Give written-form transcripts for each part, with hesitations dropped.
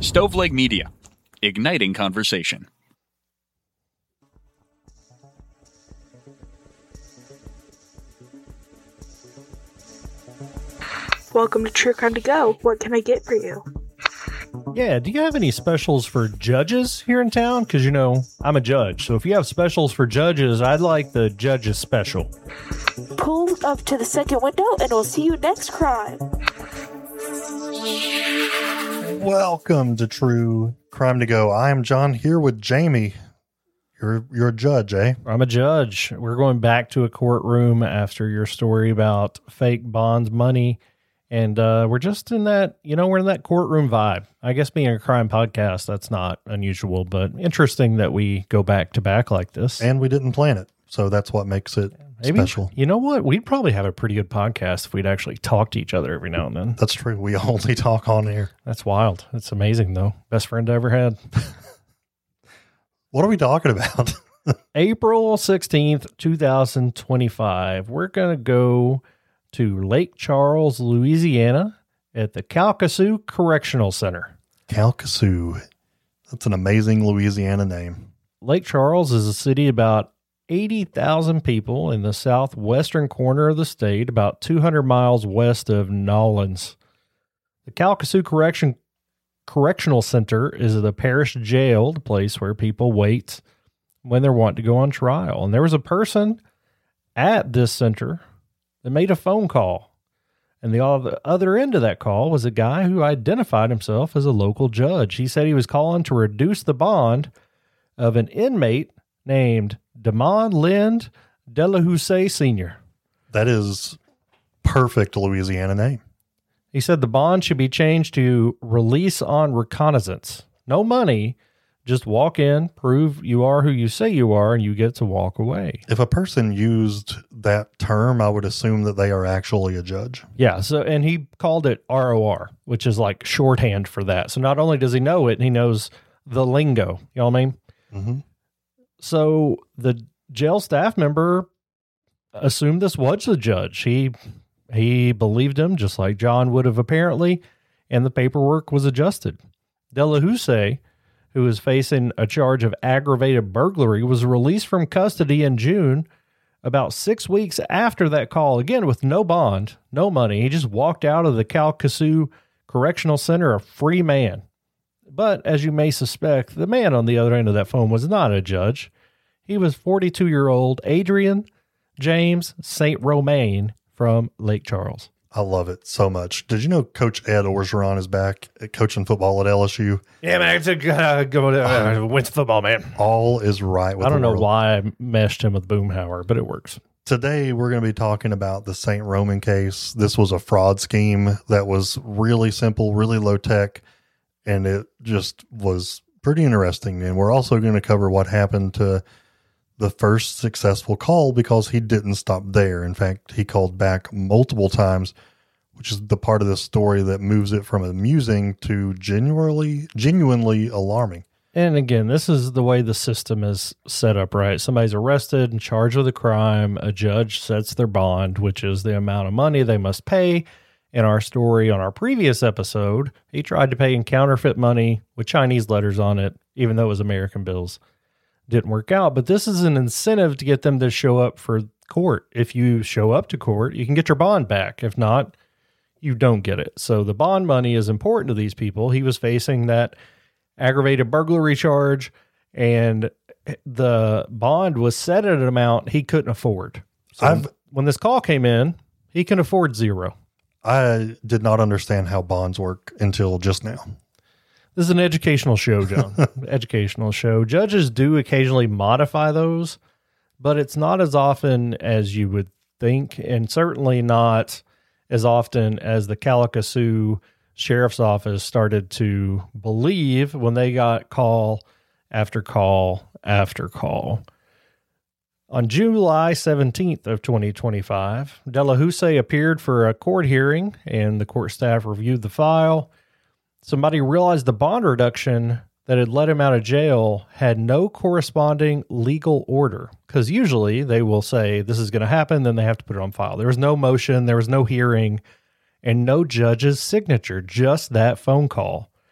Stoveleg Media, igniting conversation. Welcome to True Crime to Go. What can I get for you? Yeah, do you have any specials for judges here in town? Because, you know, I'm a judge. So if you have specials for judges, I'd like the judges special. Pull up to the second window and we'll see you next crime. Welcome to True Crime to Go. I am John here with Jamie. You're a judge, eh? I'm a judge. We're going back to a courtroom after your story about fake bonds money. And we're just in that, we're in that courtroom vibe. I guess being a crime podcast, that's not unusual, but interesting that we go back to back like this. And we didn't plan it. So that's what makes it special. You know what? We'd probably have a pretty good podcast if we'd actually talk to each other every now and then. That's true. We only talk on air. That's wild. It's amazing, though. Best friend I ever had. What are we talking about? April 16th, 2025. We're going to go to Lake Charles, Louisiana at the Calcasieu Correctional Center. Calcasieu. That's an amazing Louisiana name. Lake Charles is a city about 80,000 people in the southwestern corner of the state, about 200 miles west of Nolens. The Calcasieu Correctional Center is the parish jail, the place where people wait when they're wanting to go on trial. And there was a person at this center that made a phone call. And the other end of that call was a guy who identified himself as a local judge. He said he was calling to reduce the bond of an inmate named Damon Lind Delahousse Sr. That is perfect Louisiana name. He said the bond should be changed to release on reconnaissance. No money, just walk in, prove you are who you say you are, and you get to walk away. If a person used that term, I would assume that they are actually a judge. Yeah, and he called it ROR, which is like shorthand for that. So not only does he know it, he knows the lingo. You know what I mean? Mm-hmm. So the jail staff member assumed this was the judge. He believed him, just like John would have apparently, and the paperwork was adjusted. Delahousse, who is facing a charge of aggravated burglary, was released from custody in June, about 6 weeks after that call, again with no bond, no money. He just walked out of the Calcasieu Correctional Center a free man. But as you may suspect, the man on the other end of that phone was not a judge. He was 42-year-old Adrian James St. Romain from Lake Charles. I love it so much. Did you know Coach Ed Orgeron is back at coaching football at LSU? Yeah, man, it's a go win football, man. All is right with I don't the know world. why I meshed him with Boomhauer, but it works. Today, we're going to be talking about the St. Roman case. This was a fraud scheme that was really simple, really low tech, and it just was pretty interesting. And we're also going to cover what happened to the first successful call, because he didn't stop there. In fact, he called back multiple times, which is the part of the story that moves it from amusing to genuinely alarming. And again, this is the way the system is set up, right? Somebody's arrested and charged with a crime. A judge sets their bond, which is the amount of money they must pay. In our story on our previous episode, he tried to pay in counterfeit money with Chinese letters on it, even though it was American bills. Didn't work out, but this is an incentive to get them to show up for court. If you show up to court, you can get your bond back. If not, you don't get it. So the bond money is important to these people. He was facing that aggravated burglary charge, and the bond was set at an amount he couldn't afford. So when this call came in, he can afford zero. I did not understand how bonds work until just now. This is an educational show, John. Educational show. Judges do occasionally modify those, but it's not as often as you would think, and certainly not as often as the Calcasieu Sheriff's Office started to believe when they got call after call after call. On July 17th of 2025, Delahousse appeared for a court hearing, and the court staff reviewed the file. Somebody realized the bond reduction that had let him out of jail had no corresponding legal order, because usually they will say this is going to happen, then they have to put it on file. There was no motion, there was no hearing, and no judge's signature, just that phone call.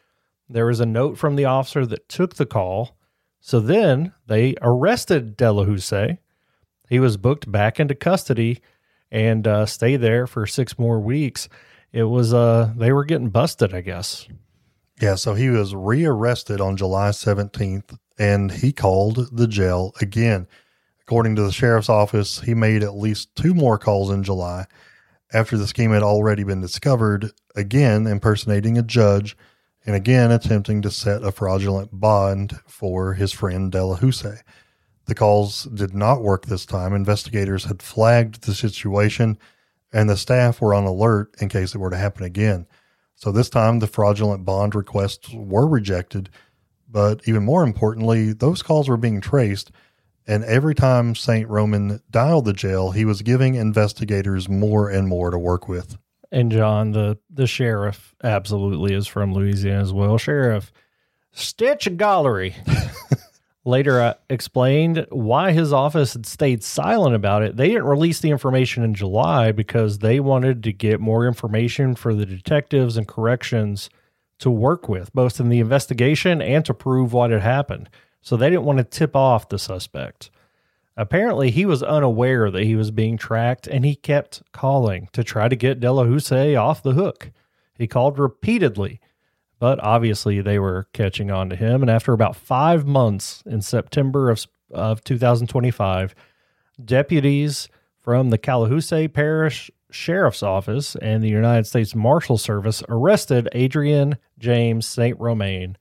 There was a note from the officer that took the call. So then they arrested Delahousse. He was booked back into custody and stayed there for 6 more weeks. It was, they were getting busted, I guess. Yeah, so he was rearrested on July 17th, and he called the jail again. According to the sheriff's office, he made at least 2 more calls in July after the scheme had already been discovered, again impersonating a judge, and again attempting to set a fraudulent bond for his friend Delahousse. The calls did not work this time. Investigators had flagged the situation, and the staff were on alert in case it were to happen again. So this time, the fraudulent bond requests were rejected, but even more importantly, those calls were being traced, and every time St. Roman dialed the jail, he was giving investigators more and more to work with. And John, the sheriff absolutely is from Louisiana as well. Sheriff Stitch Gallery later explained why his office had stayed silent about it. They didn't release the information in July because they wanted to get more information for the detectives and corrections to work with, both in the investigation and to prove what had happened. So they didn't want to tip off the suspect. Apparently, he was unaware that he was being tracked, and he kept calling to try to get Delahousse off the hook. He called repeatedly, but obviously they were catching on to him. And after about 5 months in September of 2025, deputies from the Callahousse Parish Sheriff's Office and the United States Marshal Service arrested Adrian James St. Romain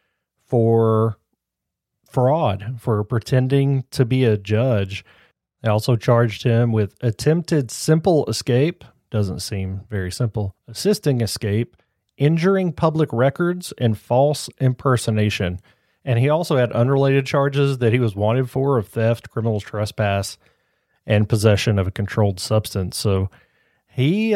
for fraud, for pretending to be a judge. They also charged him with attempted simple escape, doesn't seem very simple, assisting escape, injuring public records, and false impersonation. And he also had unrelated charges that he was wanted for of theft, criminal trespass, and possession of a controlled substance. So he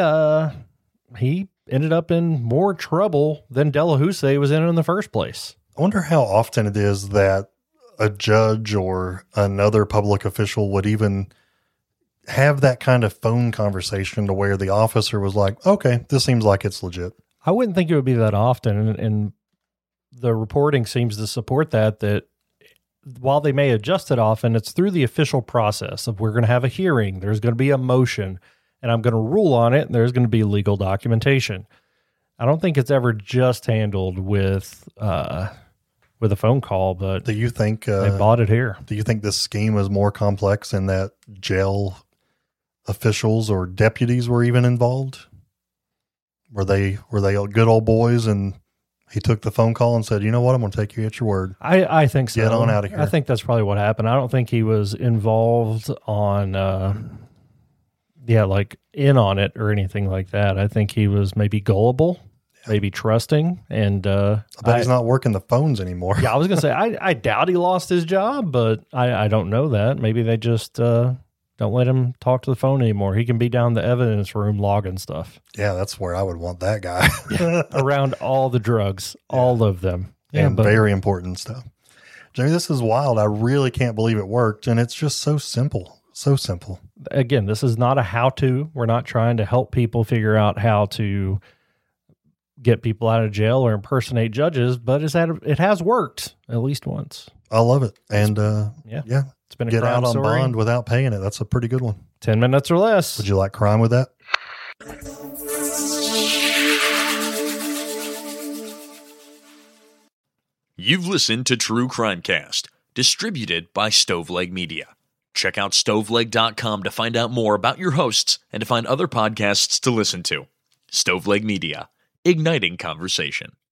ended up in more trouble than Delahousse was in the first place. I wonder how often it is that a judge or another public official would even have that kind of phone conversation to where the officer was like, okay, this seems like it's legit. I wouldn't think it would be that often. And the reporting seems to support that while they may adjust it often, it's through the official process of we're going to have a hearing. There's going to be a motion and I'm going to rule on it. And there's going to be legal documentation. I don't think it's ever just handled with a phone call, but do you think they bought it here? Do you think this scheme was more complex and that jail officials or deputies were even involved? Were they good old boys and he took the phone call and said, you know what, I'm going to take you at your word. I think so. Get on out of here. I think that's probably what happened. I don't think he was involved on, like in on it or anything like that. I think he was maybe gullible, maybe trusting. And I bet he's not working the phones anymore. Yeah, I was going to say, I doubt he lost his job, but I don't know that. Maybe they just don't let him talk to the phone anymore. He can be down the evidence room logging stuff. Yeah, that's where I would want that guy. Around all the drugs, all of them. And very important stuff. Jamie, this is wild. I really can't believe it worked. And it's just so simple. So simple. Again, this is not a how-to. We're not trying to help people figure out how to get people out of jail or impersonate judges, but it has worked at least once. I love it. And yeah. It's been a get crime out on story. bond without paying it. That's a pretty good one. 10 minutes or less. Would you like crime with that? You've listened to True Crimecast, distributed by Stoveleg Media. Check out stoveleg.com to find out more about your hosts and to find other podcasts to listen to. Stoveleg Media, igniting conversation.